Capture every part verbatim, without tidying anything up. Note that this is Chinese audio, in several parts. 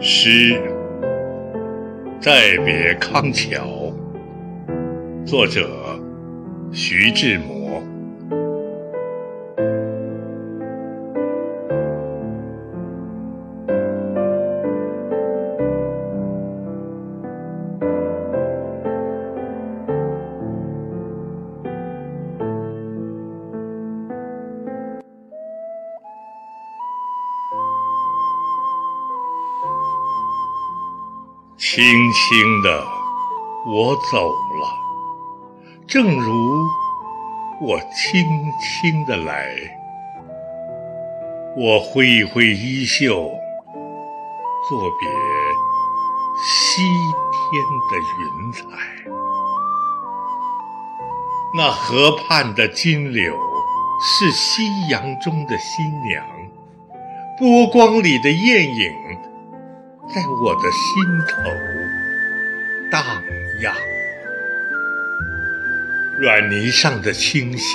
诗再别康桥，作者徐志摩。轻轻地我走了，正如我轻轻地来。我挥一挥衣袖，作别西天的云彩。那河畔的金柳是夕阳中的新娘，波光里的艳影在我的心头荡漾。软泥上的青荇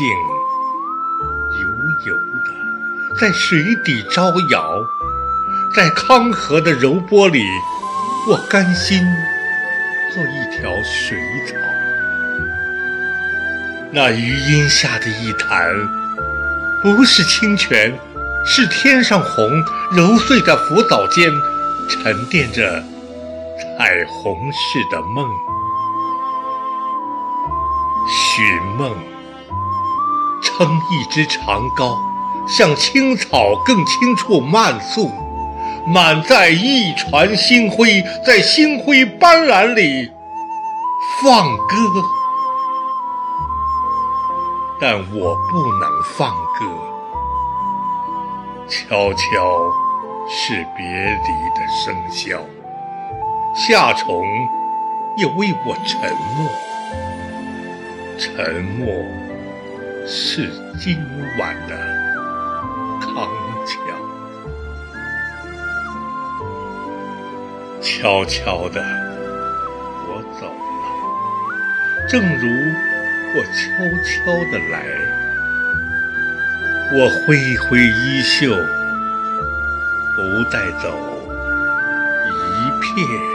油油的在水底招摇，在康河的柔波里，我甘心做一条水草。那余荫下的一潭不是清泉，是天上虹，揉碎的浮藻间沉淀着彩虹似的梦。寻梦撑一支长篙，向青草更青处漫溯，满载一船星辉，在星辉斑斓里放歌。但我不能放歌，悄悄是别离的笙箫，夏虫也为我沉默，沉默是今晚的康桥。悄悄地我走了，正如我悄悄地来。我挥一挥衣袖，不带走一片